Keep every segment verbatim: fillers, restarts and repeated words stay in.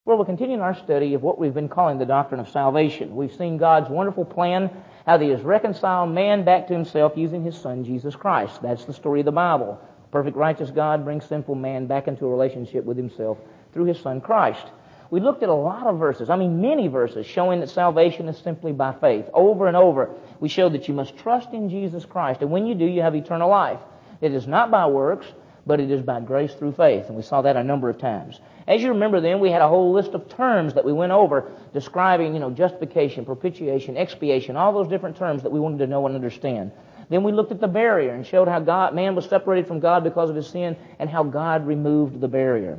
where we're continuing our study of what we've been calling the doctrine of salvation. We've seen God's wonderful plan, how He has reconciled man back to Himself using His Son, Jesus Christ. That's the story of the Bible. Perfect righteous God brings sinful man back into a relationship with Himself through His Son, Christ. We looked at a lot of verses, I mean many verses, showing that salvation is simply by faith. Over and over, we showed that you must trust in Jesus Christ, and when you do, you have eternal life. It is not by works, but it is by grace through faith, and we saw that a number of times. As you remember then, we had a whole list of terms that we went over describing, you know, justification, propitiation, expiation, all those different terms that we wanted to know and understand. Then we looked at the barrier and showed how God, man was separated from God because of his sin and how God removed the barrier.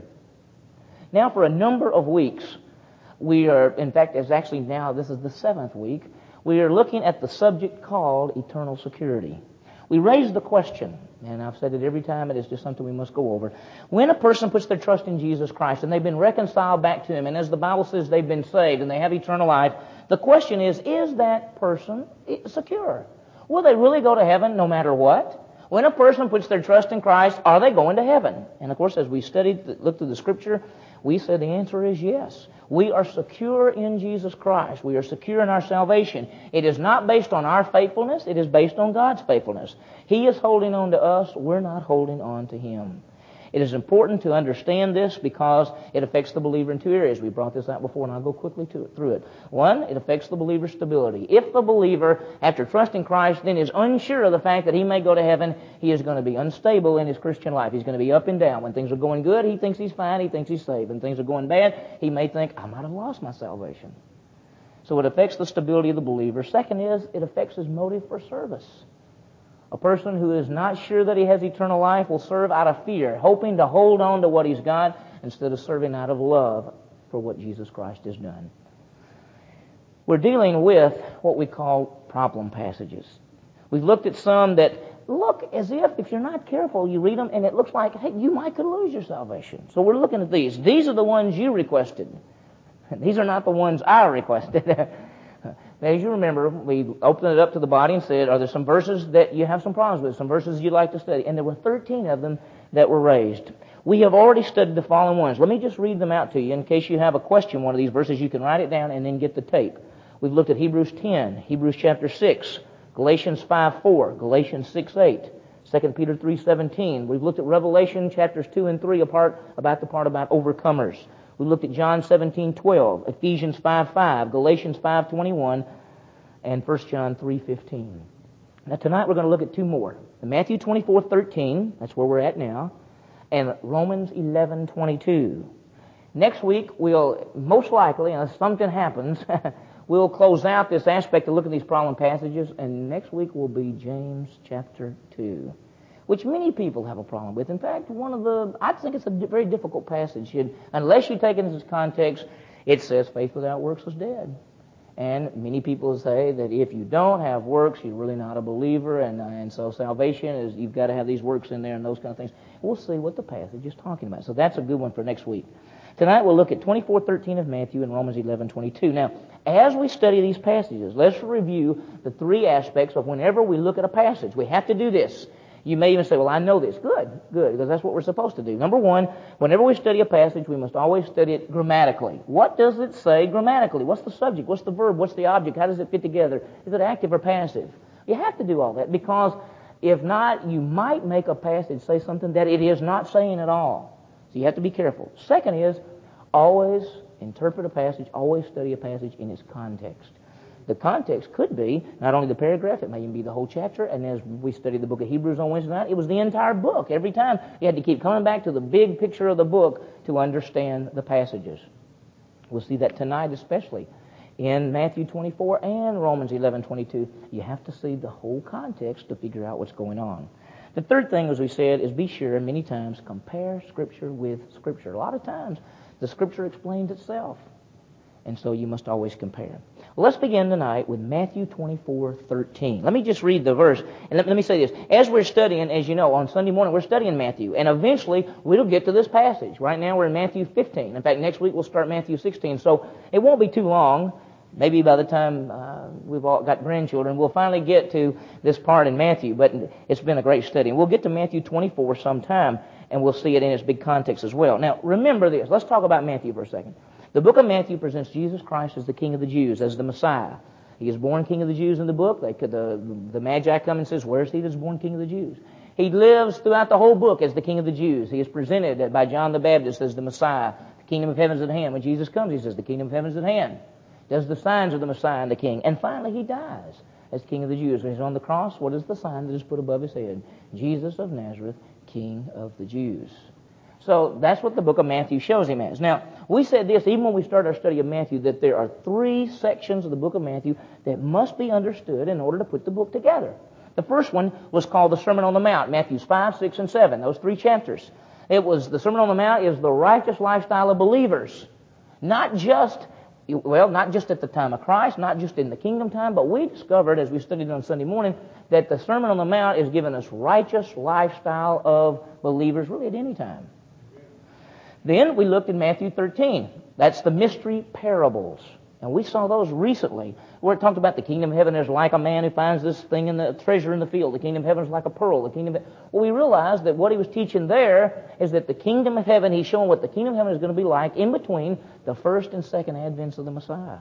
Now for a number of weeks, we are, in fact, it's actually now, this is the seventh week, we are looking at the subject called eternal security. We raised the question, and I've said it every time, it is just something we must go over. When a person puts their trust in Jesus Christ and they've been reconciled back to Him, and as the Bible says they've been saved and they have eternal life, the question is, is that person secure? Will they really go to heaven no matter what? When a person puts their trust in Christ, are they going to heaven? And of course, as we studied, looked through the Scripture, we said the answer is yes. We are secure in Jesus Christ. We are secure in our salvation. It is not based on our faithfulness. It is based on God's faithfulness. He is holding on to us. We're not holding on to Him. It is important to understand this because it affects the believer in two areas. We brought this out before, and I'll go quickly to it, through it. One, it affects the believer's stability. If the believer, after trusting Christ, then is unsure of the fact that he may go to heaven, he is going to be unstable in his Christian life. He's going to be up and down. When things are going good, he thinks he's fine, he thinks he's saved. When things are going bad, he may think, I might have lost my salvation. So it affects the stability of the believer. Second is, it affects his motive for service. A person who is not sure that he has eternal life will serve out of fear, hoping to hold on to what he's got instead of serving out of love for what Jesus Christ has done. We're dealing with what we call problem passages. We've looked at some that look as if, if you're not careful, you read them and it looks like, hey, you might could lose your salvation. So we're looking at these. These are the ones you requested. These are not the ones I requested. As you remember, we opened it up to the body and said, are there some verses that you have some problems with, some verses you'd like to study? And there were thirteen of them that were raised. We have already studied the following ones. Let me just read them out to you in case you have a question, one of these verses, you can write it down and then get the tape. We've looked at Hebrews ten, Hebrews chapter six, Galatians five four, Galatians six eight, Second Peter three seventeen. We've looked at Revelation chapters two and three apart about the part about overcomers. We looked at John seventeen twelve, Ephesians five five, Galatians five twenty-one, and First John three fifteen. Now tonight we're going to look at two more. Matthew twenty-four thirteen, that's where we're at now, and Romans eleven twenty-two. Next week we'll, most likely, unless something happens, we'll close out this aspect of looking at these problem passages, and next week will be James chapter two, which many people have a problem with. In fact, one of the, I think it's a very difficult passage. It, unless you take it in its context, it says faith without works is dead. And many people say that if you don't have works, you're really not a believer, and, uh, and so salvation is, you've got to have these works in there and those kind of things. We'll see what the passage is talking about. So that's a good one for next week. Tonight we'll look at twenty-four thirteen of Matthew and Romans eleven twenty-two. Now, as we study these passages, let's review the three aspects of whenever we look at a passage. We have to do this. You may even say, well, I know this. Good, good, because that's what we're supposed to do. Number one, whenever we study a passage, we must always study it grammatically. What does it say grammatically? What's the subject? What's the verb? What's the object? How does it fit together? Is it active or passive? You have to do all that, because if not, you might make a passage say something that it is not saying at all. So you have to be careful. Second is, always interpret a passage, always study a passage in its context. The context could be not only the paragraph, it may even be the whole chapter, and as we studied the book of Hebrews on Wednesday night, it was the entire book. Every time you had to keep coming back to the big picture of the book to understand the passages. We'll see that tonight especially. In Matthew twenty-four and Romans eleven twenty-two, you have to see the whole context to figure out what's going on. The third thing, as we said, is be sure, many times, compare Scripture with Scripture. A lot of times, the Scripture explains itself. And so you must always compare. Well, let's begin tonight with Matthew twenty-four thirteen. Let me just read the verse. And let, let me say this. As we're studying, as you know, on Sunday morning, we're studying Matthew. And eventually, we'll get to this passage. Right now, we're in Matthew fifteen. In fact, next week, we'll start Matthew sixteen. So it won't be too long. Maybe by the time uh, we've all got grandchildren, we'll finally get to this part in Matthew. But it's been a great study. And we'll get to Matthew twenty-four sometime, and we'll see it in its big context as well. Now, remember this. Let's talk about Matthew for a second. The book of Matthew presents Jesus Christ as the King of the Jews, as the Messiah. He is born King of the Jews in the book. They could, the, the Magi come and says, where's he that's born King of the Jews? He lives throughout the whole book as the King of the Jews. He is presented by John the Baptist as the Messiah. The kingdom of heaven is at hand. When Jesus comes, he says, the kingdom of heaven is at hand. Does the signs of the Messiah and the King. And finally, he dies as King of the Jews. When he's on the cross, what is the sign that is put above his head? Jesus of Nazareth, King of the Jews. So that's what the book of Matthew shows him as. Now, we said this, even when we started our study of Matthew, that there are three sections of the book of Matthew that must be understood in order to put the book together. The first one was called the Sermon on the Mount, Matthews five, six, and seven, those three chapters. It was, the Sermon on the Mount is the righteous lifestyle of believers. Not just, well, not just at the time of Christ, not just in the kingdom time, but we discovered, as we studied on Sunday morning, that the Sermon on the Mount is giving us righteous lifestyle of believers really at any time. Then we looked at Matthew thirteen. That's the mystery parables. And we saw those recently, where it talked about the kingdom of heaven is like a man who finds this thing in the treasure in the field. The kingdom of heaven is like a pearl. The kingdom of, well, we realized that what he was teaching there is that the kingdom of heaven, he's showing what the kingdom of heaven is going to be like in between the first and second advents of the Messiah.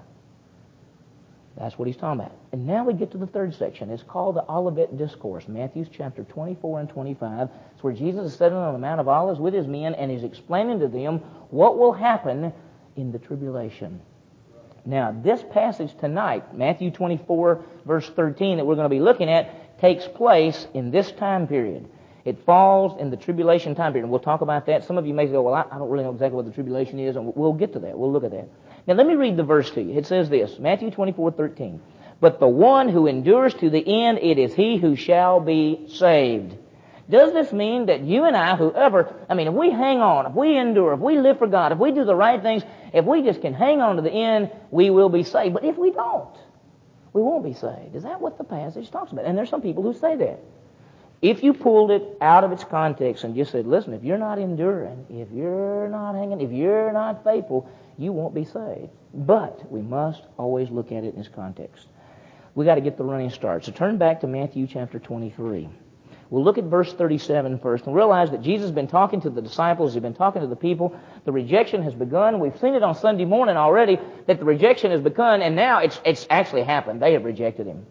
That's what he's talking about. And now we get to the third section. It's called the Olivet Discourse, Matthew chapter twenty-four and twenty-five. It's where Jesus is sitting on the Mount of Olives with his men, and he's explaining to them what will happen in the tribulation. Now, this passage tonight, Matthew twenty-four, verse thirteen, that we're going to be looking at, takes place in this time period. It falls in the tribulation time period. And we'll talk about that. Some of you may go, well, I don't really know exactly what the tribulation is, and we'll get to that. We'll look at that. Now, let me read the verse to you. It says this, Matthew twenty-four, thirteen. But the one who endures to the end, it is he who shall be saved. Does this mean that you and I, whoever, I mean, if we hang on, if we endure, if we live for God, if we do the right things, if we just can hang on to the end, we will be saved. But if we don't, we won't be saved. Is that what the passage talks about? And there's some people who say that. If you pulled it out of its context and just said, listen, if you're not enduring, if you're not hanging, if you're not faithful, you won't be saved. But we must always look at it in its context. We've got to get the running start. So turn back to Matthew chapter twenty-three. We'll look at verse thirty-seven first and realize that Jesus has been talking to the disciples. He's been talking to the people. The rejection has begun. We've seen it on Sunday morning already that the rejection has begun, and now it's, it's actually happened. They have rejected him.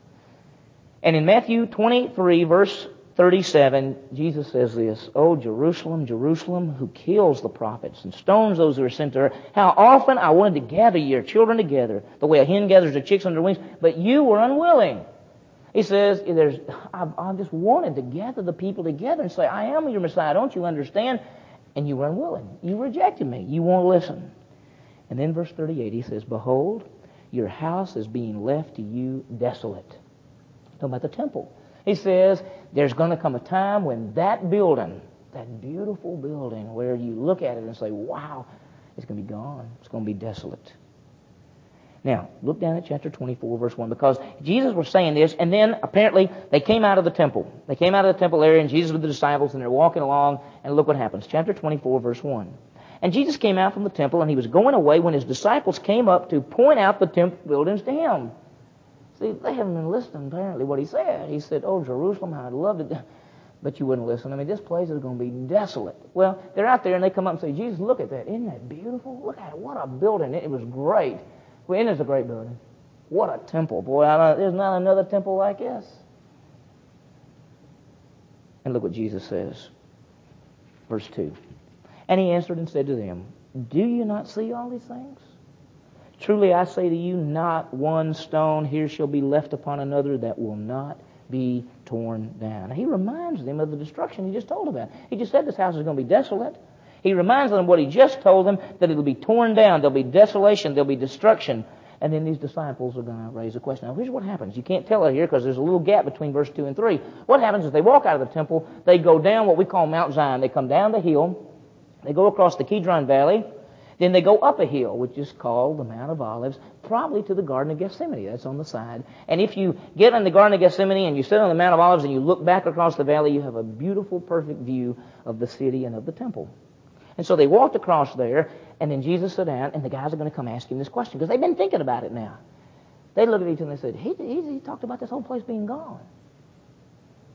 And in Matthew twenty-three, verse thirty-seven, Jesus says this, "O Jerusalem, Jerusalem, who kills the prophets and stones those who are sent to her, how often I wanted to gather your children together, the way a hen gathers her chicks under her wings, but you were unwilling." He says, "There's, I, I just wanted to gather the people together and say, I am your Messiah, don't you understand? And you were unwilling. You rejected me. You won't listen." And then verse thirty-eight, he says, "Behold, your house is being left to you desolate." Talking about the temple. He says, there's going to come a time when that building, that beautiful building, where you look at it and say, wow, it's going to be gone. It's going to be desolate. Now, look down at chapter twenty-four, verse one, because Jesus was saying this, and then apparently they came out of the temple. They came out of the temple area, and Jesus with the disciples, and they're walking along, and look what happens. Chapter twenty-four, verse one. "And Jesus came out from the temple, and he was going away when his disciples came up to point out the temple buildings to him." See, they haven't been listening, apparently, what he said. He said, "Oh, Jerusalem, how I'd love to..." But you wouldn't listen. I mean, this place is going to be desolate. Well, they're out there, and they come up and say, "Jesus, look at that. Isn't that beautiful? Look at it. What a building. It was great." Well, and it's a great building. What a temple. Boy, I don't, there's not another temple like this. And look what Jesus says. Verse two. "And he answered and said to them, Do you not see all these things? Truly I say to you, not one stone here shall be left upon another that will not be torn down." Now, he reminds them of the destruction he just told about. He just said this house is going to be desolate. He reminds them of what he just told them, that it will be torn down. There'll be desolation. There'll be destruction. And then these disciples are going to raise a question. Now, here's what happens. You can't tell it here because there's a little gap between verse two and three. What happens is they walk out of the temple. They go down what we call Mount Zion. They come down the hill. They go across the Kidron Valley. Then they go up a hill, which is called the Mount of Olives, probably to the Garden of Gethsemane. That's on the side. And if you get in the Garden of Gethsemane and you sit on the Mount of Olives and you look back across the valley, you have a beautiful, perfect view of the city and of the temple. And so they walked across there, and then Jesus sat down, and the guys are going to come ask him this question, because they've been thinking about it now. They looked at each other and they said, he, he, he talked about this whole place being gone.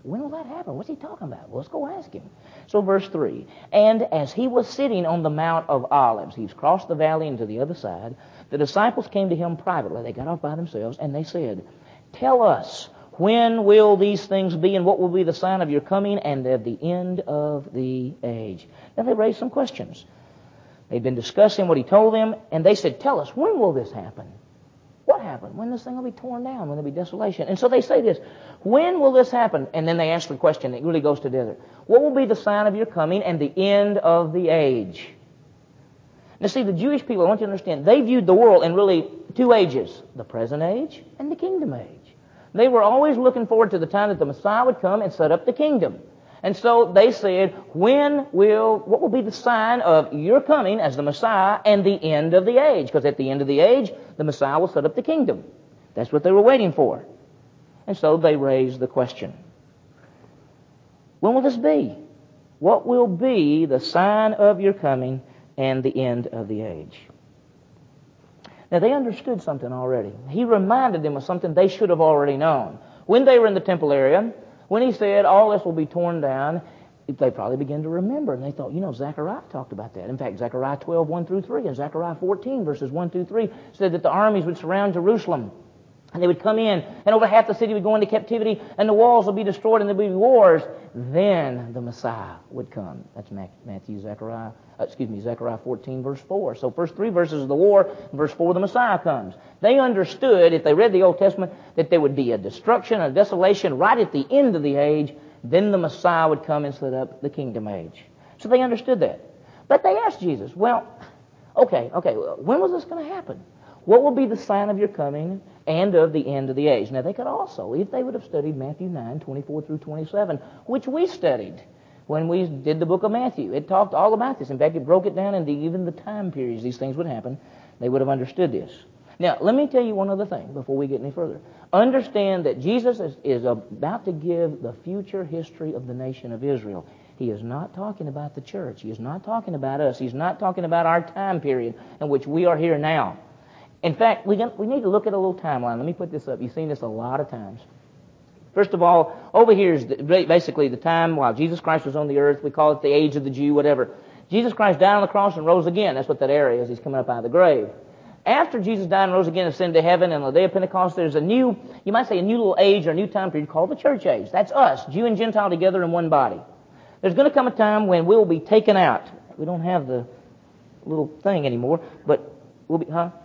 When will that happen? What's he talking about? Well, let's go ask him. So verse three, and as he was sitting on the Mount of Olives, he's crossed the valley into the other side, the disciples came to him privately. They got off by themselves, and they said, tell us, when will these things be, and what will be the sign of your coming and of the end of the age? Now they raised some questions. They'd been discussing what he told them, and they said, tell us, when will this happen? What happened? When this thing will be torn down? When there'll be desolation? And so they say this, when will this happen? And then they ask the question, it really goes together. What will be the sign of your coming and the end of the age? Now see, the Jewish people, I want you to understand, they viewed the world in really two ages, the present age and the kingdom age. They were always looking forward to the time that the Messiah would come and set up the kingdom. And so they said, when will, what will be the sign of your coming as the Messiah and the end of the age? Because at the end of the age, the Messiah will set up the kingdom. That's what they were waiting for. And so they raised the question, when will this be? What will be the sign of your coming and the end of the age? Now, they understood something already. He reminded them of something they should have already known. When they were in the temple area, when he said, all this will be torn down, they probably began to remember. And they thought, you know, Zechariah talked about that. In fact, Zechariah twelve, one through three, and Zechariah fourteen, verses one through three, said that the armies would surround Jerusalem. And they would come in, and over half the city would go into captivity, and the walls would be destroyed, and there would be wars. Then the Messiah would come. That's Matthew, Zechariah, uh, excuse me, Zechariah fourteen, verse four. So first three verses of the war, verse four, the Messiah comes. They understood, if they read the Old Testament, that there would be a destruction, a desolation right at the end of the age. Then the Messiah would come and set up the kingdom age. So they understood that. But they asked Jesus, well, okay, okay, when was this going to happen? What will be the sign of your coming and of the end of the age? Now, they could also, if they would have studied Matthew nine, twenty-four through twenty-seven, which we studied when we did the book of Matthew. It talked all about this. In fact, it broke it down into even the time periods these things would happen. They would have understood this. Now, let me tell you one other thing before we get any further. Understand that Jesus is, is about to give the future history of the nation of Israel. He is not talking about the church. He is not talking about us. He's not talking about our time period in which we are here now. In fact, we, we need to look at a little timeline. Let me put this up. You've seen this a lot of times. First of all, over here is the, basically the time while Jesus Christ was on the earth. We call it the age of the Jew, whatever. Jesus Christ died on the cross and rose again. That's what that area is. He's coming up out of the grave. After Jesus died and rose again and ascended to heaven, and on the day of Pentecost, there's a new, you might say a new little age or a new time period called the church age. That's us, Jew and Gentile together in one body. There's going to come a time when we'll be taken out. We don't have the little thing anymore, but we'll be, huh?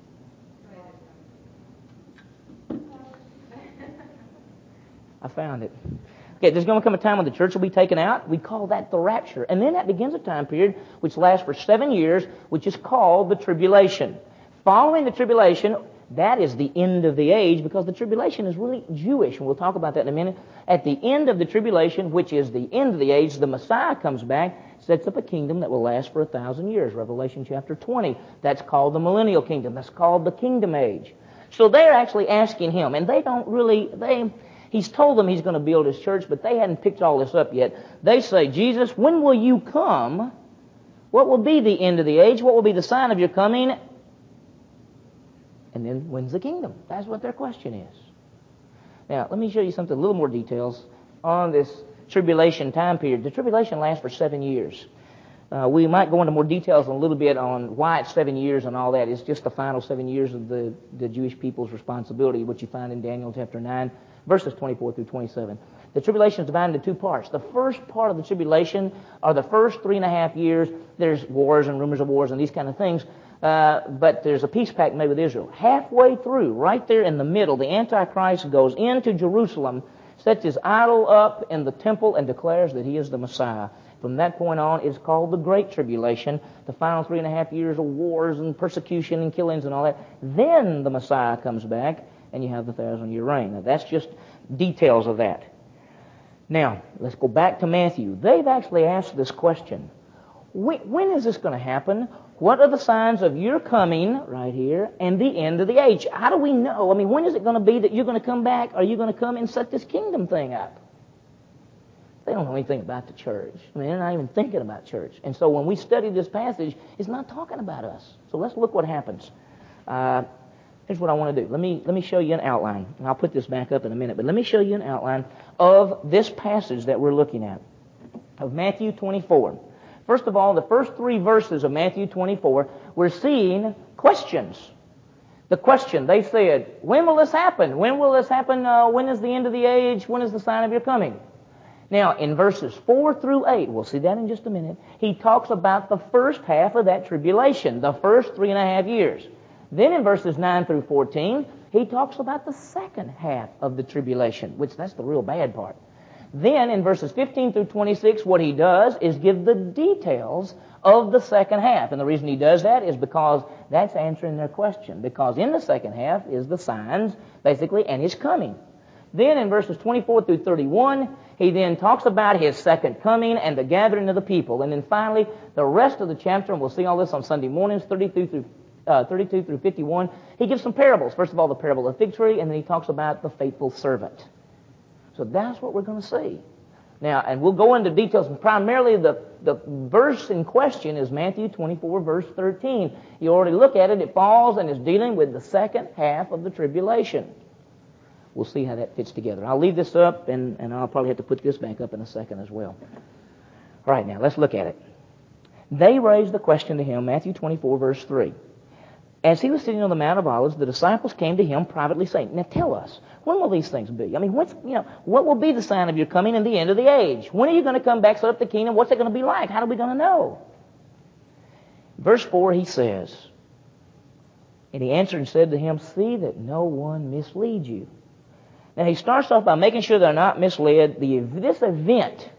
I found it. Okay, there's going to come a time when the church will be taken out. We call that the rapture. And then that begins a time period which lasts for seven years, which is called the tribulation. Following the tribulation, that is the end of the age, because the tribulation is really Jewish, and we'll talk about that in a minute. At the end of the tribulation, which is the end of the age, the Messiah comes back, sets up a kingdom that will last for a thousand years. Revelation chapter twenty. That's called the millennial kingdom. That's called the kingdom age. So they're actually asking him, and they don't really, they... He's told them he's going to build his church, but they hadn't picked all this up yet. They say, Jesus, when will you come? What will be the end of the age? What will be the sign of your coming? And then, when's the kingdom? That's what their question is. Now, let me show you something, a little more details on this tribulation time period. The tribulation lasts for seven years. Uh, we might go into more details in a little bit on why it's seven years and all that. It's just the final seven years of the, the Jewish people's responsibility, which you find in Daniel chapter nine. Verses twenty-four through twenty-seven. The tribulation is divided into two parts. The first part of the tribulation are the first three and a half years. There's wars and rumors of wars and these kind of things. Uh, but there's a peace pact made with Israel. Halfway through, right there in the middle, the Antichrist goes into Jerusalem, sets his idol up in the temple, and declares that he is the Messiah. From that point on, it's called the Great Tribulation, the final three and a half years of wars and persecution and killings and all that. Then the Messiah comes back, and you have the thousand-year reign. Now, that's just details of that. Now, let's go back to Matthew. They've actually asked this question. When is this going to happen? What are the signs of your coming, right here, and the end of the age? How do we know? I mean, when is it going to be that you're going to come back? Are you going to come and set this kingdom thing up? They don't know anything about the church. I mean, they're not even thinking about church. And so when we study this passage, it's not talking about us. So let's look what happens. Uh, Here's what I want to do. Let me, let me show you an outline. And I'll put this back up in a minute. But let me show you an outline of this passage that we're looking at, of Matthew twenty-four. First of all, the first three verses of Matthew twenty-four, we're seeing questions. The question, they said, when will this happen? When will this happen? Uh, when is the end of the age? When is the sign of your coming? Now, in verses four through eight, we'll see that in just a minute, he talks about the first half of that tribulation, the first three and a half years. Then in verses nine through fourteen, he talks about the second half of the tribulation, which that's the real bad part. Then in verses fifteen through twenty-six, what he does is give the details of the second half. And the reason he does that is because that's answering their question. Because in the second half is the signs, basically, and his coming. Then in verses twenty-four through thirty-one, he then talks about his second coming and the gathering of the people. And then finally, the rest of the chapter, and we'll see all this on Sunday mornings, thirty-two through, uh, thirty-two through fifty-one, he gives some parables. First of all, the parable of the fig tree, and then he talks about the faithful servant. So that's what we're going to see. Now, and we'll go into details. Primarily, the, the verse in question is Matthew twenty-four, verse thirteen. You already look at it. It falls and is dealing with the second half of the tribulation. We'll see how that fits together. I'll leave this up, and, and I'll probably have to put this back up in a second as well. All right, now, let's look at it. They raised the question to him, Matthew twenty-four, verse three. As he was sitting on the Mount of Olives, the disciples came to him privately saying, now tell us, when will these things be? I mean, what's, you know, what will be the sign of your coming and the end of the age? When are you going to come back, set up the kingdom? What's it going to be like? How are we going to know? Verse four, he says, and he answered and said to him, see that no one mislead you. Now, he starts off by making sure they're not misled. The, this event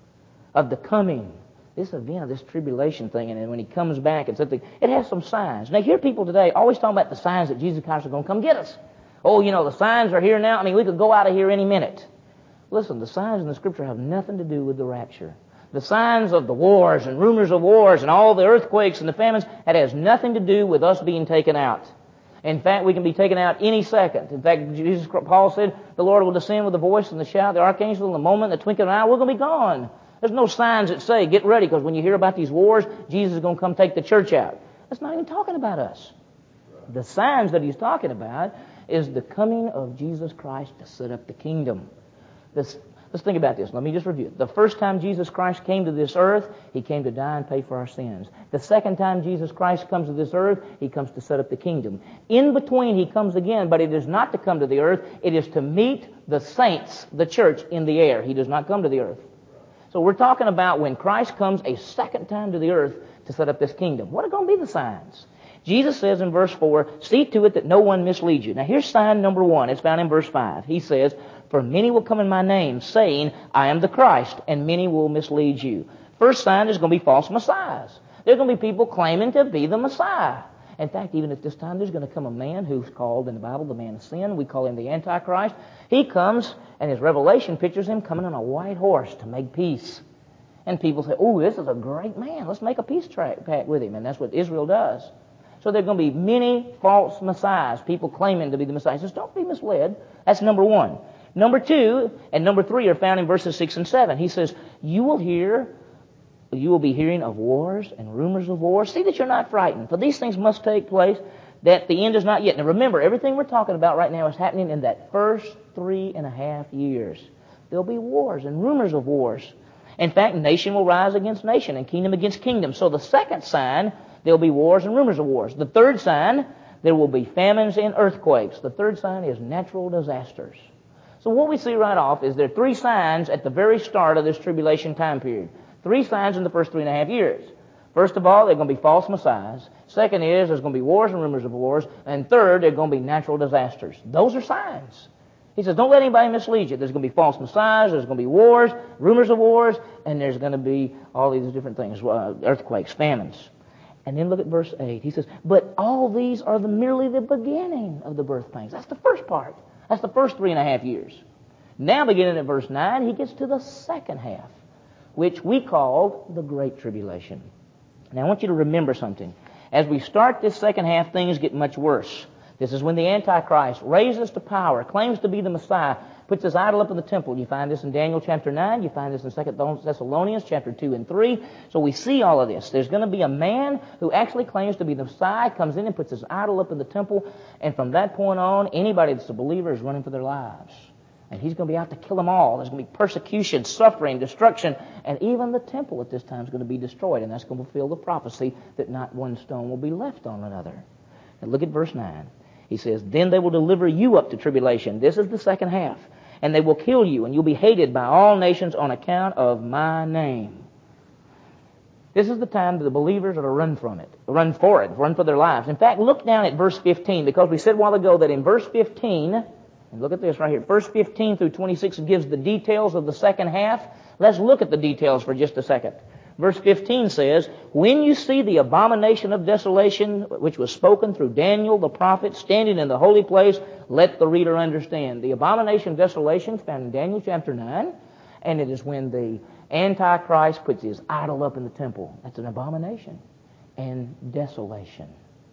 of the coming, this event of this tribulation thing, and then when he comes back and something, it has some signs. Now, hear people today always talking about the signs that Jesus Christ is going to come get us. Oh, you know, the signs are here now. I mean, we could go out of here any minute. Listen, the signs in the Scripture have nothing to do with the rapture. The signs of the wars and rumors of wars and all the earthquakes and the famines, that has nothing to do with us being taken out. In fact, we can be taken out any second. In fact, Jesus, Paul said, the Lord will descend with a voice and the shout, the archangel in the moment, the twinkling of an eye, we're going to be gone. There's no signs that say, get ready, because when you hear about these wars, Jesus is going to come take the church out. That's not even talking about us. The signs that he's talking about is the coming of Jesus Christ to set up the kingdom. This, let's think about this. Let me just review it. The first time Jesus Christ came to this earth, he came to die and pay for our sins. The second time Jesus Christ comes to this earth, he comes to set up the kingdom. In between, he comes again, but it is not to come to the earth. It is to meet the saints, the church, in the air. He does not come to the earth. So we're talking about when Christ comes a second time to the earth to set up this kingdom. What are going to be the signs? Jesus says in verse four, see to it that no one misleads you. Now here's sign number one. It's found in verse five. He says, for many will come in my name, saying, I am the Christ, and many will mislead you. First sign is going to be false messiahs. There's going to be people claiming to be the Messiah. In fact, even at this time, there's going to come a man who's called in the Bible the man of sin. We call him the Antichrist. He comes, and his revelation pictures him coming on a white horse to make peace. And people say, oh, this is a great man. Let's make a peace pact with him. And that's what Israel does. So there are going to be many false messiahs, people claiming to be the Messiah. He says, don't be misled. That's number one. Number two and number three are found in verses six and seven. He says, you will hear, you will be hearing of wars and rumors of wars. See that you're not frightened, for these things must take place, that the end is not yet. Now remember, everything we're talking about right now is happening in that first three and a half years. There'll be wars and rumors of wars. In fact, nation will rise against nation and kingdom against kingdom. So the second sign, there'll be wars and rumors of wars. The third sign, there will be famines and earthquakes. The third sign is natural disasters. So what we see right off is there are three signs at the very start of this tribulation time period. Three signs in the first three and a half years. First of all, there are going to be false messiahs. Second is there's going to be wars and rumors of wars. And third, there are going to be natural disasters. Those are signs. He says, don't let anybody mislead you. There's going to be false messiahs, there's going to be wars, rumors of wars, and there's going to be all these different things, uh, earthquakes, famines. And then look at verse eight. He says, but all these are the, merely the beginning of the birth pangs. That's the first part. That's the first three and a half years. Now beginning at verse nine, he gets to the second half, which we call the Great Tribulation. Now I want you to remember something. As we start this second half, things get much worse. This is when the Antichrist raises to power, claims to be the Messiah, puts his idol up in the temple. You find this in Daniel chapter nine. You find this in Second Thessalonians chapter two and three. So we see all of this. There's going to be a man who actually claims to be the Messiah, comes in and puts his idol up in the temple, and from that point on, anybody that's a believer is running for their lives. And he's going to be out to kill them all. There's going to be persecution, suffering, destruction, and even the temple at this time is going to be destroyed, and that's going to fulfill the prophecy that not one stone will be left on another. And look at verse nine. He says, then they will deliver you up to tribulation. This is the second half. And they will kill you, and you'll be hated by all nations on account of my name. This is the time that the believers are to run from it, run for it, run for their lives. In fact, look down at verse fifteen, because we said a while ago that in verse fifteen, and look at this right here, verse fifteen through twenty-six gives the details of the second half. Let's look at the details for just a second. Verse fifteen says, when you see the abomination of desolation, which was spoken through Daniel the prophet, standing in the holy place, let the reader understand. The abomination of desolation is found in Daniel chapter nine, and it is when the Antichrist puts his idol up in the temple. That's an abomination and desolation.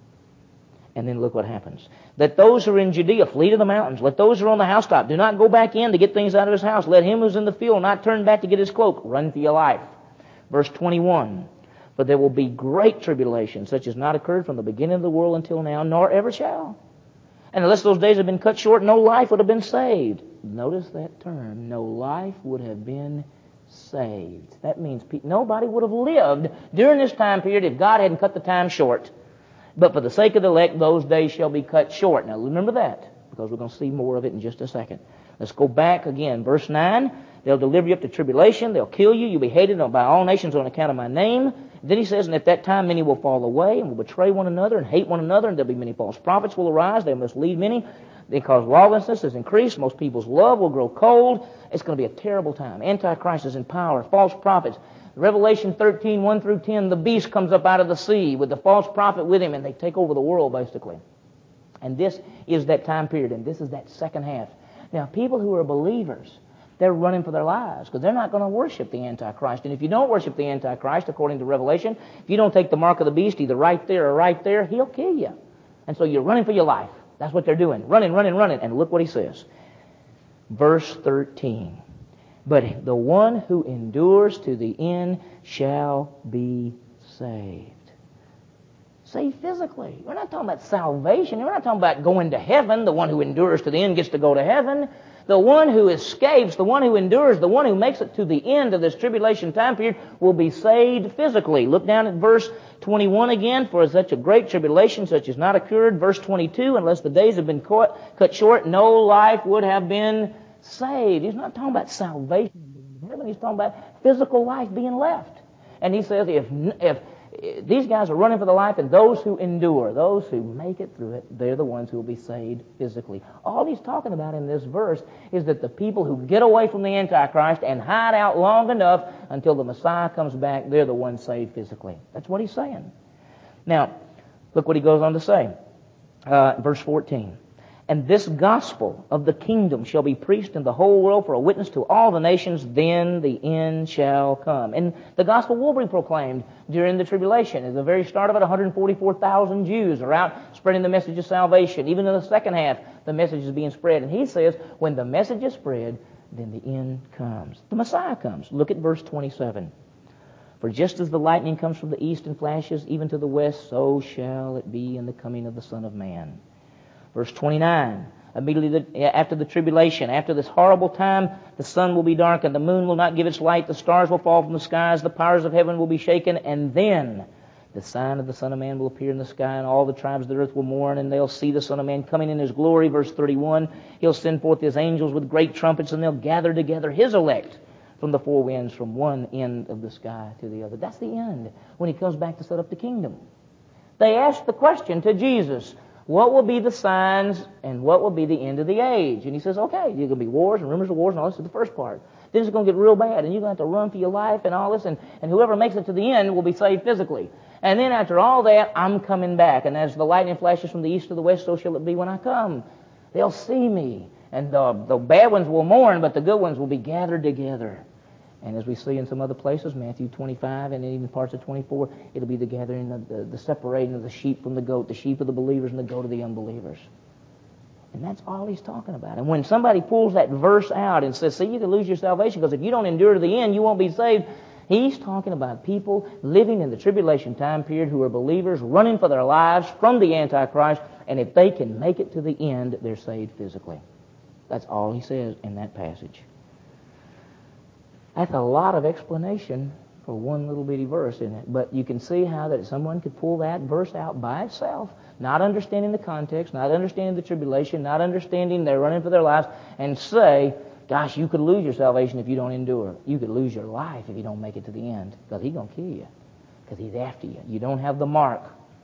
And then look what happens. Let those who are in Judea flee to the mountains. Let those who are on the housetop do not go back in to get things out of his house. Let him who's in the field not turn back to get his cloak. Run for your life. Verse twenty-one, but there will be great tribulation, such as not occurred from the beginning of the world until now, nor ever shall. And unless those days had been cut short, no life would have been saved. Notice that term, no life would have been saved. That means pe- nobody would have lived during this time period if God hadn't cut the time short. But for the sake of the elect, those days shall be cut short. Now remember that, because we're going to see more of it in just a second. Let's go back again. Verse nine, they'll deliver you up to tribulation. They'll kill you. You'll be hated by all nations on account of my name. Then he says, and at that time many will fall away and will betray one another and hate one another, and there'll be many false prophets will arise. They must lead many, because lawlessness is increased. Most people's love will grow cold. It's going to be a terrible time. Antichrist is in power. False prophets. Revelation thirteen, one through ten, the beast comes up out of the sea with the false prophet with him, and they take over the world, basically. And this is that time period, and this is that second half. Now, people who are believers, they're running for their lives because they're not going to worship the Antichrist. And if you don't worship the Antichrist, according to Revelation, if you don't take the mark of the beast either right there or right there, he'll kill you. And so you're running for your life. That's what they're doing. Running, running, running. And look what he says. Verse thirteen. But the one who endures to the end shall be saved. Saved physically. We're not talking about salvation. We're not talking about going to heaven. The one who endures to the end gets to go to heaven. The one who escapes, the one who endures, the one who makes it to the end of this tribulation time period will be saved physically. Look down at verse twenty-one again. For such a great tribulation such as not occurred. Verse twenty-two, unless the days have been cut, cut short, no life would have been saved. He's not talking about salvation in heaven. He's talking about physical life being left. And he says if if these guys are running for their life, and those who endure, those who make it through it, they're the ones who will be saved physically. All he's talking about in this verse is that the people who get away from the Antichrist and hide out long enough until the Messiah comes back, they're the ones saved physically. That's what he's saying. Now, look what he goes on to say. Uh, verse fourteen. And this gospel of the kingdom shall be preached in the whole world for a witness to all the nations, then the end shall come. And the gospel will be proclaimed during the tribulation. At the very start of it, one hundred forty-four thousand Jews are out spreading the message of salvation. Even in the second half, the message is being spread. And he says, when the message is spread, then the end comes. The Messiah comes. Look at verse twenty-seven. For just as the lightning comes from the east and flashes even to the west, so shall it be in the coming of the Son of Man. Verse twenty-nine, immediately after the tribulation, after this horrible time, the sun will be darkened, the moon will not give its light, the stars will fall from the skies, the powers of heaven will be shaken, and then the sign of the Son of Man will appear in the sky, and all the tribes of the earth will mourn, and they'll see the Son of Man coming in his glory. Verse thirty-one, he'll send forth his angels with great trumpets, and they'll gather together his elect from the four winds, from one end of the sky to the other. That's the end, when he comes back to set up the kingdom. They asked the question to Jesus, what will be the signs and what will be the end of the age? And he says, okay, there's going to be wars and rumors of wars and all this is the first part. Then it's going to get real bad and you're going to have to run for your life and all this, and, and whoever makes it to the end will be saved physically. And then after all that, I'm coming back. And as the lightning flashes from the east to the west, so shall it be when I come. They'll see me. And the, the bad ones will mourn, but the good ones will be gathered together. And as we see in some other places, Matthew twenty-five and even parts of twenty-four, it'll be the gathering of the, the separating of the sheep from the goat, the sheep of the believers and the goat of the unbelievers. And that's all he's talking about. And when somebody pulls that verse out and says, see, you can lose your salvation because if you don't endure to the end, you won't be saved. He's talking about people living in the tribulation time period who are believers, running for their lives from the Antichrist, and if they can make it to the end, they're saved physically. That's all he says in that passage. That's a lot of explanation for one little bitty verse, isn't it? But you can see how that someone could pull that verse out by itself, not understanding the context, not understanding the tribulation, not understanding they're running for their lives, and say, gosh, you could lose your salvation if you don't endure. You could lose your life if you don't make it to the end, because he's going to kill you, because he's after you. You don't have the mark.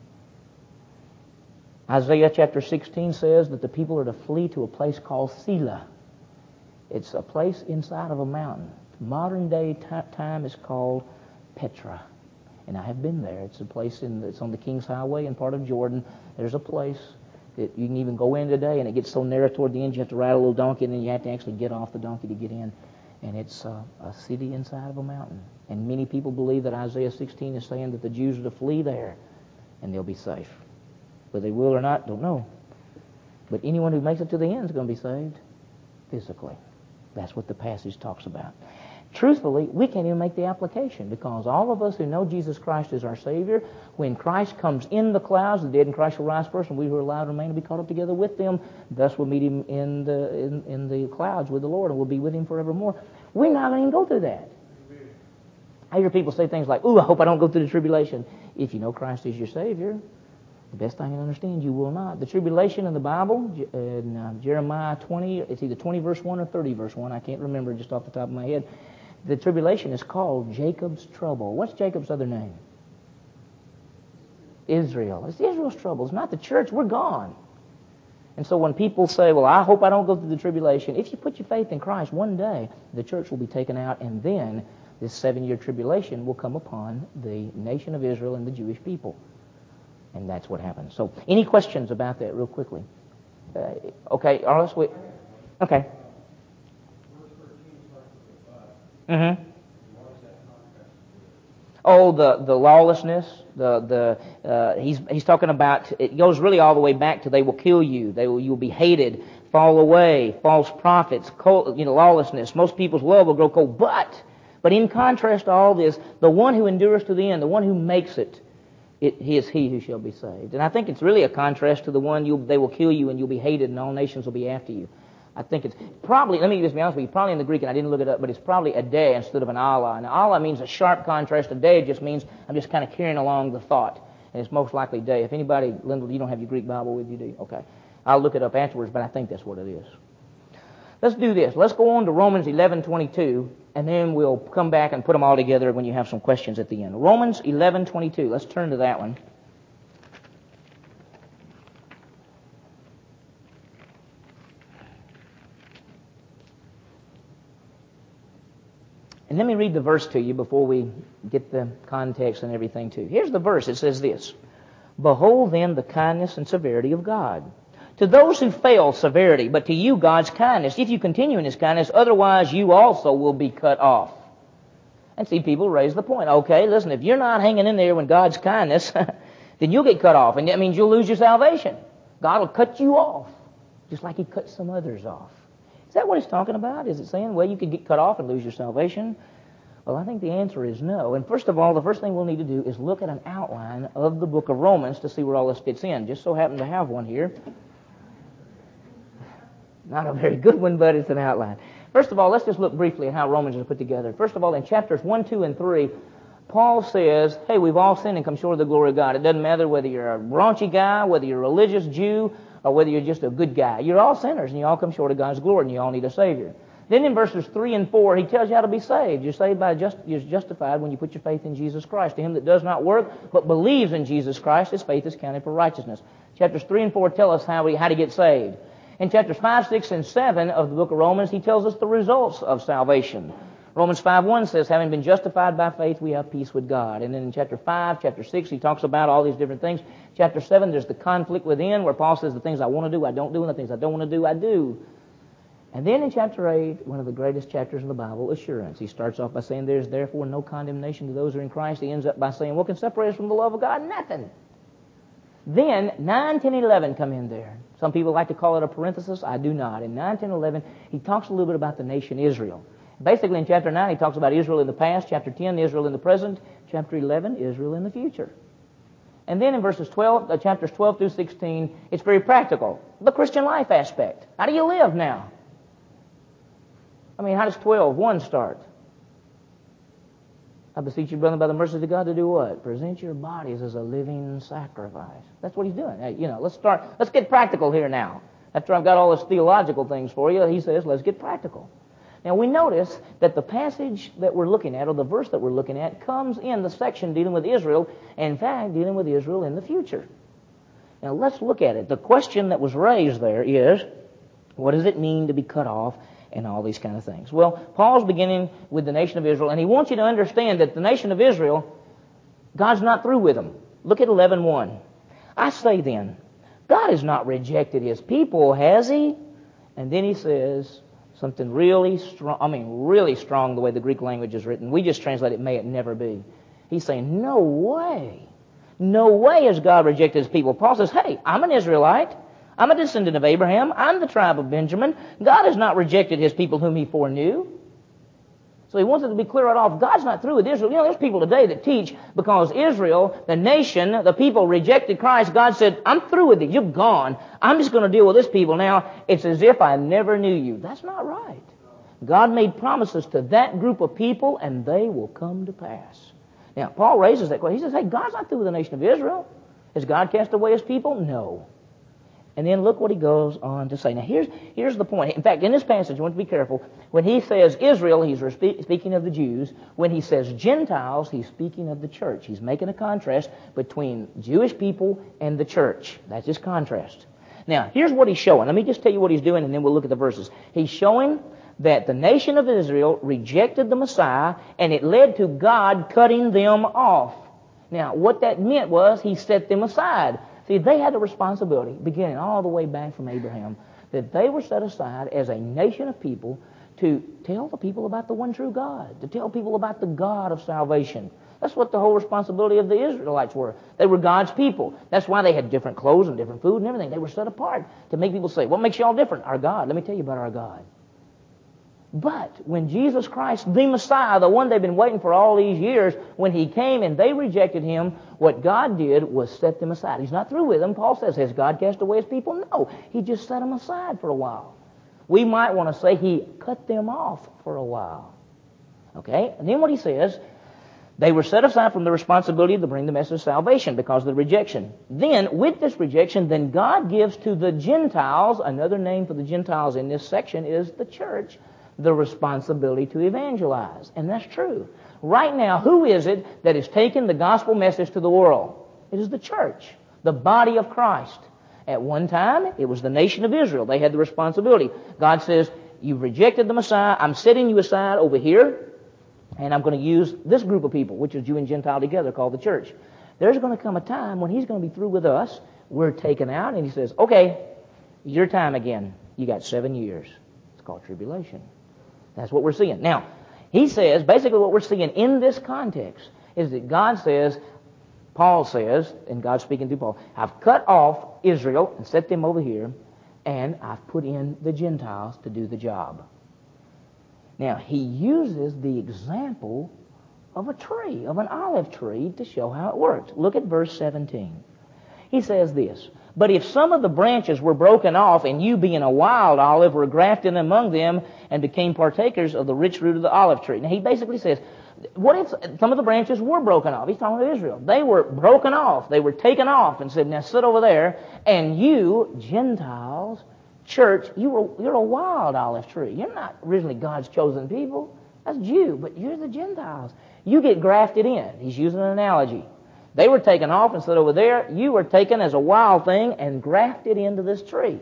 Isaiah chapter sixteen says that the people are to flee to a place called Selah. It's a place inside of a mountain. Modern day t- time is called Petra. And I have been there. It's a place in, it's on the King's Highway in part of Jordan. There's a place that you can even go in today, and it gets so narrow toward the end you have to ride a little donkey, and then you have to actually get off the donkey to get in. And it's uh, a city inside of a mountain. And many people believe that Isaiah sixteen is saying that the Jews are to flee there, and they'll be safe. Whether they will or not, don't know. But anyone who makes it to the end is going to be saved physically. That's what the passage talks about. Truthfully, we can't even make the application, because all of us who know Jesus Christ as our Savior, when Christ comes in the clouds, the dead in Christ will rise first, and we who are alive remain to be caught up together with them. Thus we'll meet Him in the in, in the clouds with the Lord, and we'll be with Him forevermore. We're not going to even go through that. I hear people say things like, ooh, I hope I don't go through the tribulation. If you know Christ is your Savior, the best I can understand, you will not. The tribulation in the Bible, in uh, Jeremiah twenty, it's either twenty verse one or thirty verse one. I can't remember just off the top of my head. The tribulation is called Jacob's trouble. What's Jacob's other name? Israel. It's Israel's trouble. It's not the church. We're gone. And so when people say, well, I hope I don't go through the tribulation, if you put your faith in Christ, one day the church will be taken out, and then this seven-year tribulation will come upon the nation of Israel and the Jewish people. And that's what happens. So any questions about that real quickly? Uh, okay, Arliss, wait. Okay. Mm-hmm. Oh, the, the lawlessness, the the uh, he's he's talking about. It goes really all the way back to they will kill you, they will you will be hated, fall away, false prophets, cold, you know, lawlessness. Most people's love will grow cold. But but in contrast to all this, the one who endures to the end, the one who makes it, it he is he who shall be saved. And I think it's really a contrast to the one you they will kill you and you'll be hated and all nations will be after you. I think it's probably, let me just be honest with you, probably in the Greek, and I didn't look it up, but it's probably a day instead of an Allah. And Allah means a sharp contrast. A day just means I'm just kind of carrying along the thought. And it's most likely day. If anybody, Lyndall, you don't have your Greek Bible with you, do you? Okay. I'll look it up afterwards, but I think that's what it is. Let's do this. Let's go on to Romans eleven twenty-two, and then we'll come back and put them all together when you have some questions at the end. Romans eleven twenty-two. Let's turn to that one. And let me read the verse to you before we get the context and everything too. Here's the verse. It says this: Behold then the kindness and severity of God. To those who fail, severity, but to you God's kindness. If you continue in His kindness, otherwise you also will be cut off. And see, people raise the point. Okay, listen, if you're not hanging in there with God's kindness, then you'll get cut off. And that means you'll lose your salvation. God will cut you off, just like He cut some others off. Is that what He's talking about? Is it saying, well, you could get cut off and lose your salvation? Well, I think the answer is no. And first of all, the first thing we'll need to do is look at an outline of the book of Romans to see where all this fits in. Just so happen to have one here. Not a very good one, but it's an outline. First of all, let's just look briefly at how Romans is put together. First of all, in chapters one, two, and three, Paul says, hey, we've all sinned and come short of the glory of God. It doesn't matter whether you're a raunchy guy, whether you're a religious Jew, or whether you're just a good guy. You're all sinners, and you all come short of God's glory, and you all need a Savior. Then in verses three and four, he tells you how to be saved. You're saved by just, you're justified when you put your faith in Jesus Christ. To him that does not work, but believes in Jesus Christ, his faith is counted for righteousness. Chapters three and four tell us how we how to get saved. In chapters five, six, and seven of the book of Romans, he tells us the results of salvation. Romans five one says, having been justified by faith, we have peace with God. And then in chapter five, chapter six, he talks about all these different things. Chapter seven, there's the conflict within, where Paul says the things I want to do, I don't do, and the things I don't want to do, I do. And then in chapter eight, one of the greatest chapters in the Bible, assurance. He starts off by saying, there's therefore no condemnation to those who are in Christ. He ends up by saying, what can separate us from the love of God? Nothing. Then nine, ten, eleven come in there. Some people like to call it a parenthesis. I do not. In nine, ten, eleven, he talks a little bit about the nation Israel. Basically, in chapter nine, he talks about Israel in the past. Chapter ten, Israel in the present. Chapter eleven, Israel in the future. And then in verses twelve, uh, chapters twelve through sixteen, it's very practical. The Christian life aspect. How do you live now? I mean, how does twelve one start? I beseech you, brother, by the mercies of God, to do what? Present your bodies as a living sacrifice. That's what he's doing. Hey, you know, let's start. Let's get practical here now. After I've got all those theological things for you, he says, let's get practical. Now, we notice that the passage that we're looking at, or the verse that we're looking at, comes in the section dealing with Israel, and in fact, dealing with Israel in the future. Now, let's look at it. The question that was raised there is, what does it mean to be cut off, and all these kind of things? Well, Paul's beginning with the nation of Israel, and he wants you to understand that the nation of Israel, God's not through with them. Look at eleven one. I say then, God has not rejected his people, has he? And then he says something really strong, I mean really strong the way the Greek language is written. We just translate it, may it never be. He's saying, no way. No way has God rejected his people. Paul says, hey, I'm an Israelite. I'm a descendant of Abraham. I'm the tribe of Benjamin. God has not rejected his people whom he foreknew. So he wants it to be clear right off. God's not through with Israel. You know, there's people today that teach because Israel, the nation, the people rejected Christ. God said, I'm through with it. You're gone. I'm just going to deal with this people now. It's as if I never knew you. That's not right. God made promises to that group of people, and they will come to pass. Now, Paul raises that question. He says, hey, God's not through with the nation of Israel. Has God cast away his people? No. And then look what he goes on to say. Now, here's, here's the point. In fact, in this passage, you want to be careful. When he says Israel, he's speaking of the Jews. When he says Gentiles, he's speaking of the church. He's making a contrast between Jewish people and the church. That's his contrast. Now, here's what he's showing. Let me just tell you what he's doing, and then we'll look at the verses. He's showing that the nation of Israel rejected the Messiah, and it led to God cutting them off. Now, what that meant was he set them aside. See, they had a responsibility, beginning all the way back from Abraham, that they were set aside as a nation of people to tell the people about the one true God, to tell people about the God of salvation. That's what the whole responsibility of the Israelites were. They were God's people. That's why they had different clothes and different food and everything. They were set apart to make people say, what makes you all different? Our God. Let me tell you about our God. But when Jesus Christ, the Messiah, the one they've been waiting for all these years, when he came and they rejected him, what God did was set them aside. He's not through with them. Paul says, has God cast away his people? No. He just set them aside for a while. We might want to say he cut them off for a while. Okay? And then what he says, they were set aside from the responsibility to bring the message of salvation because of the rejection. Then, with this rejection, then God gives to the Gentiles, another name for the Gentiles in this section is the church, the responsibility to evangelize. And that's true. Right now, who is it that is taking the gospel message to the world? It is the church, the body of Christ. At one time, it was the nation of Israel. They had the responsibility. God says, you've rejected the Messiah. I'm setting you aside over here, and I'm going to use this group of people, which is Jew and Gentile together, called the church. There's going to come a time when he's going to be through with us. We're taken out, and he says, okay, your time again. You got seven years. It's called tribulation. That's what we're seeing. Now, he says, basically what we're seeing in this context is that God says, Paul says, and God's speaking through Paul, I've cut off Israel and set them over here, and I've put in the Gentiles to do the job. Now, he uses the example of a tree, of an olive tree, to show how it works. Look at verse seventeen. He says this, but if some of the branches were broken off, and you being a wild olive were grafted among them and became partakers of the rich root of the olive tree. Now he basically says, what if some of the branches were broken off? He's talking to Israel. They were broken off. They were taken off and said, now sit over there. And you, Gentiles, church, you were, you're a wild olive tree. You're not originally God's chosen people. That's Jew, but you're the Gentiles. You get grafted in. He's using an analogy. They were taken off and set over there. You were taken as a wild thing and grafted into this tree.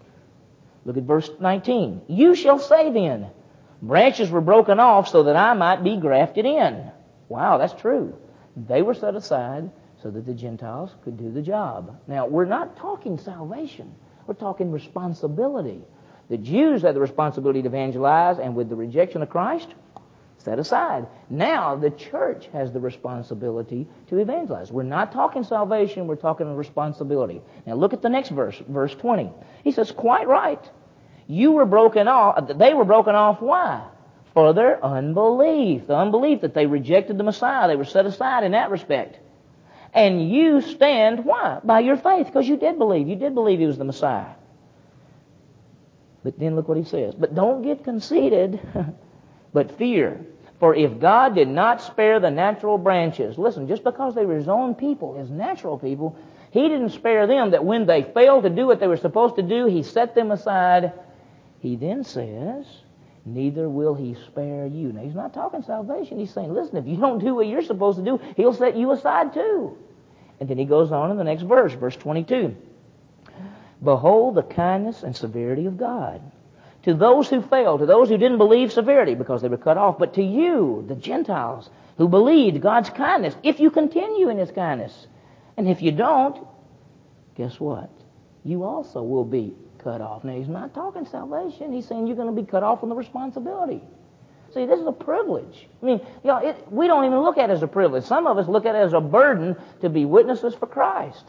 Look at verse nineteen. You shall say then, branches were broken off so that I might be grafted in. Wow, that's true. They were set aside so that the Gentiles could do the job. Now, we're not talking salvation. We're talking responsibility. The Jews had the responsibility to evangelize, and with the rejection of Christ, set aside. Now the church has the responsibility to evangelize. We're not talking salvation, we're talking responsibility. Now look at the next verse, verse twenty. He says, quite right. You were broken off, they were broken off, why? For their unbelief. The unbelief that they rejected the Messiah. They were set aside in that respect. And you stand, why? By your faith, because you did believe. You did believe He was the Messiah. But then look what He says. But don't get conceited, but fear. For if God did not spare the natural branches, listen, just because they were His own people, His natural people, He didn't spare them, that when they failed to do what they were supposed to do, He set them aside. He then says, neither will He spare you. Now, He's not talking salvation. He's saying, listen, if you don't do what you're supposed to do, He'll set you aside too. And then He goes on in the next verse, verse twenty-two. Behold the kindness and severity of God. To those who failed, to those who didn't believe, severity because they were cut off. But to you, the Gentiles, who believed, God's kindness, if you continue in His kindness. And if you don't, guess what? You also will be cut off. Now, He's not talking salvation. He's saying you're going to be cut off from the responsibility. See, this is a privilege. I mean, you know, it, we don't even look at it as a privilege. Some of us look at it as a burden to be witnesses for Christ.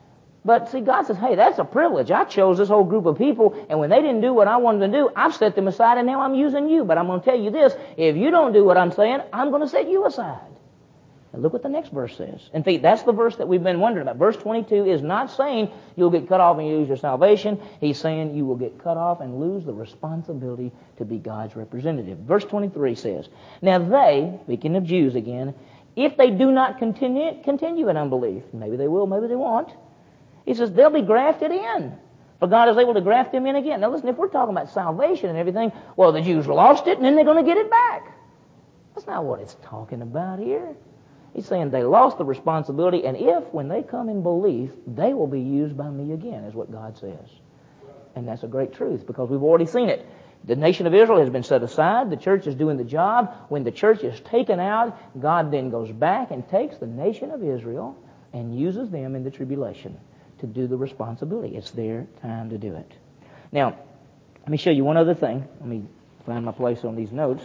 But see, God says, hey, that's a privilege. I chose this whole group of people, and when they didn't do what I wanted to do, I've set them aside, and now I'm using you. But I'm going to tell you this, if you don't do what I'm saying, I'm going to set you aside. And look what the next verse says. In fact, that's the verse that we've been wondering about. Verse twenty-two is not saying you'll get cut off and you lose your salvation. He's saying you will get cut off and lose the responsibility to be God's representative. Verse twenty-three says, now they, speaking of Jews again, if they do not continue, continue in unbelief, maybe they will, maybe they won't, He says they'll be grafted in. For God is able to graft them in again. Now listen, if we're talking about salvation and everything, well, the Jews lost it and then they're going to get it back. That's not what it's talking about here. He's saying they lost the responsibility, and if, when they come in belief, they will be used by me again, is what God says. And that's a great truth, because we've already seen it. The nation of Israel has been set aside. The church is doing the job. When the church is taken out, God then goes back and takes the nation of Israel and uses them in the tribulation to do the responsibility. It's their time to do it. Now, let me show you one other thing. Let me find my place on these notes.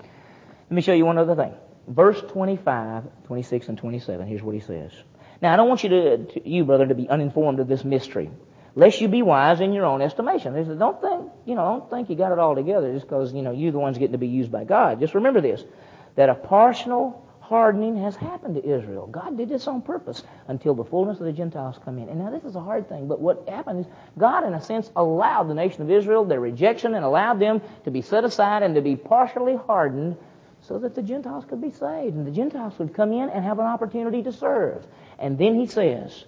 Let me show you one other thing. Verse twenty-five, twenty-six, and twenty-seven. Here's what he says. Now, I don't want you to, to you, brother, to be uninformed of this mystery, lest you be wise in your own estimation. He says, don't think, you know, don't think you got it all together just because, you know, you're the ones getting to be used by God. Just remember this, that a partial hardening has happened to Israel. God did this on purpose until the fullness of the Gentiles come in. And now this is a hard thing, but what happened is God, in a sense, allowed the nation of Israel their rejection and allowed them to be set aside and to be partially hardened so that the Gentiles could be saved and the Gentiles would come in and have an opportunity to serve. And then he says,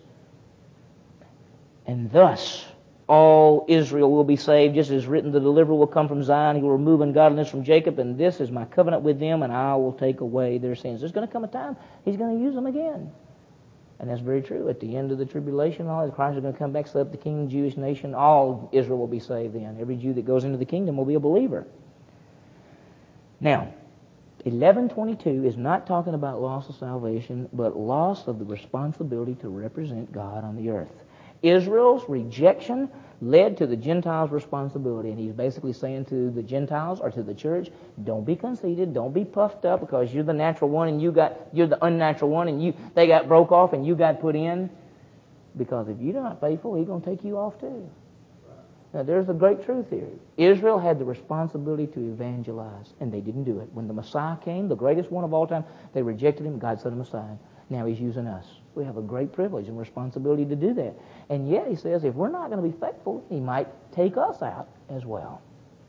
and thus all Israel will be saved, just as written, the deliverer will come from Zion, he will remove ungodliness from Jacob, and this is my covenant with them, and I will take away their sins. There's going to come a time he's going to use them again. And that's very true. At the end of the tribulation, all Christ is going to come back, set up the kingdom, Jewish nation, all Israel will be saved then. Every Jew that goes into the kingdom will be a believer. Now, eleven twenty-two is not talking about loss of salvation, but loss of the responsibility to represent God on the earth. Israel's rejection led to the Gentiles' responsibility, and he's basically saying to the Gentiles or to the church, don't be conceited, don't be puffed up because you're the natural one and you got you're the unnatural one and you they got broke off and you got put in. Because if you're not faithful, he's going to take you off too. Now, there's a great truth here. Israel had the responsibility to evangelize, and they didn't do it. When the Messiah came, the greatest one of all time, they rejected him. God set him aside. Now he's using us. We have a great privilege and responsibility to do that. And yet, he says, if we're not going to be faithful, he might take us out as well.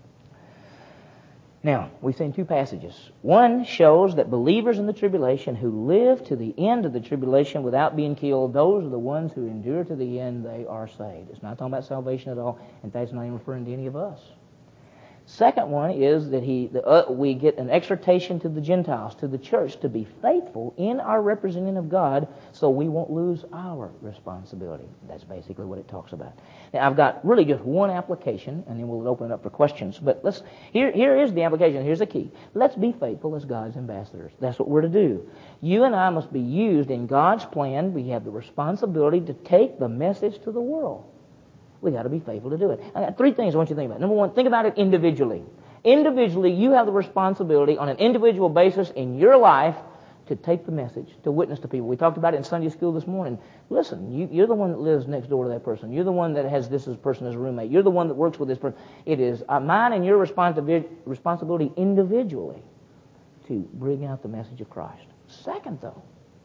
Now, we've seen two passages. One shows that believers in the tribulation who live to the end of the tribulation without being killed, those are the ones who endure to the end, they are saved. It's not talking about salvation at all. In fact, it's not even referring to any of us. Second one is that he, the, uh, we get an exhortation to the Gentiles, to the church, to be faithful in our representing of God so we won't lose our responsibility. That's basically what it talks about. Now, I've got really just one application, and then we'll open it up for questions. But let's here, here is the application. Here's the key. Let's be faithful as God's ambassadors. That's what we're to do. You and I must be used in God's plan. We have the responsibility to take the message to the world. We got to be faithful to do it. I got three things I want you to think about. Number one, think about it individually. Individually, you have the responsibility on an individual basis in your life to take the message, to witness to people. We talked about it in Sunday school this morning. Listen, you, you're the one that lives next door to that person. You're the one that has this as person as a roommate. You're the one that works with this person. It is uh, mine and your responsibi- responsibility individually to bring out the message of Christ. Second, though,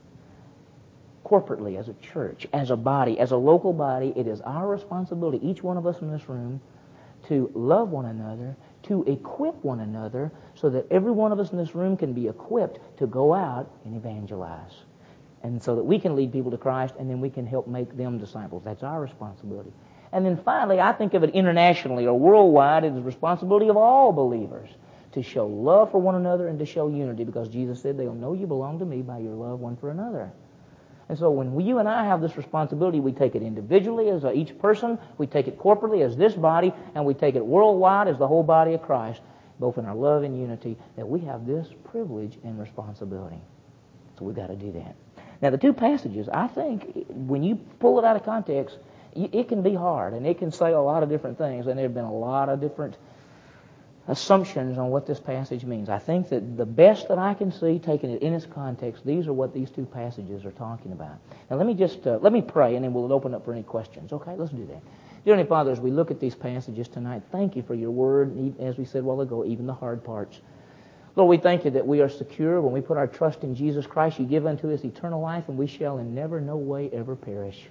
corporately, as a church, as a body, as a local body, it is our responsibility, each one of us in this room, to love one another, to equip one another, so that every one of us in this room can be equipped to go out and evangelize. And so that we can lead people to Christ, and then we can help make them disciples. That's our responsibility. And then finally, I think of it internationally or worldwide, it is the responsibility of all believers to show love for one another and to show unity, because Jesus said, they'll know you belong to me by your love one for another. And so when we, you and I have this responsibility, we take it individually as a, each person, we take it corporately as this body, and we take it worldwide as the whole body of Christ, both in our love and unity, that we have this privilege and responsibility. So we've got to do that. Now, the two passages, I think, when you pull it out of context, it can be hard, and it can say a lot of different things, and there have been a lot of different assumptions on what this passage means. I think that the best that I can see, taking it in its context, these are what these two passages are talking about. Now let me just, uh, let me pray, and then we'll open up for any questions. Okay, let's do that. Dear Heavenly Father, as we look at these passages tonight, thank you for your word, as we said a while ago, even the hard parts. Lord, we thank you that we are secure when we put our trust in Jesus Christ. You give unto us eternal life, and we shall in never no way ever perish.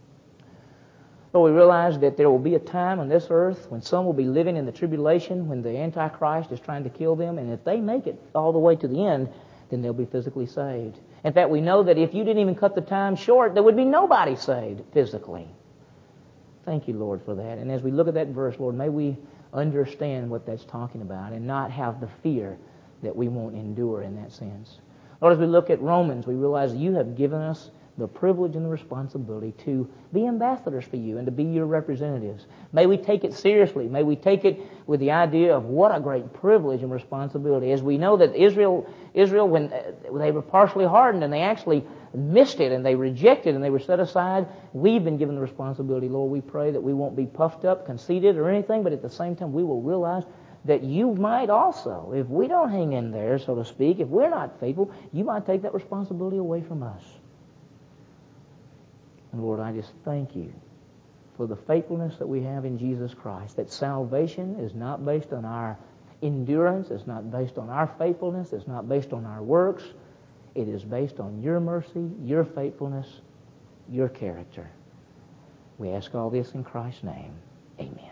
Lord, we realize that there will be a time on this earth when some will be living in the tribulation, when the Antichrist is trying to kill them, and if they make it all the way to the end, then they'll be physically saved. In fact, we know that if you didn't even cut the time short, there would be nobody saved physically. Thank you, Lord, for that. And as we look at that verse, Lord, may we understand what that's talking about and not have the fear that we won't endure in that sense. Lord, as we look at Romans, we realize that you have given us the privilege and the responsibility to be ambassadors for you and to be your representatives. May we take it seriously. May we take it with the idea of what a great privilege and responsibility. As we know that Israel, Israel, when they were partially hardened and they actually missed it and they rejected and they were set aside, we've been given the responsibility. Lord, we pray that we won't be puffed up, conceited, or anything, but at the same time we will realize that you might also, if we don't hang in there, so to speak, if we're not faithful, you might take that responsibility away from us. And Lord, I just thank you for the faithfulness that we have in Jesus Christ, that salvation is not based on our endurance, it's not based on our faithfulness, it's not based on our works. It is based on your mercy, your faithfulness, your character. We ask all this in Christ's name. Amen.